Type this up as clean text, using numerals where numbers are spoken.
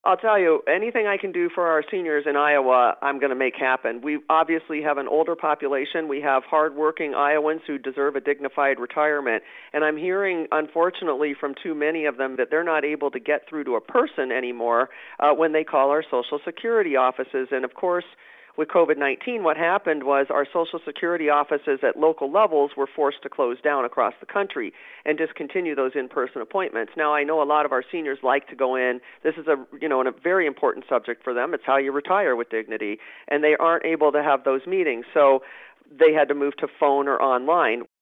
I'll tell you, anything I can do for our seniors in Iowa, I'm going to make happen. We obviously have an older population. We have hardworking Iowans who deserve a dignified retirement. And I'm hearing, unfortunately, from too many of them that they're not able to get through to a person anymore when they call our Social Security offices. And, of course, with COVID-19, what happened was our Social Security offices at local levels were forced to close down across the country and discontinue those in-person appointments. Now, I know a lot of our seniors like to go in. This is a very important subject for them. It's how you retire with dignity, and they aren't able to have those meetings. So they had to move to phone or online.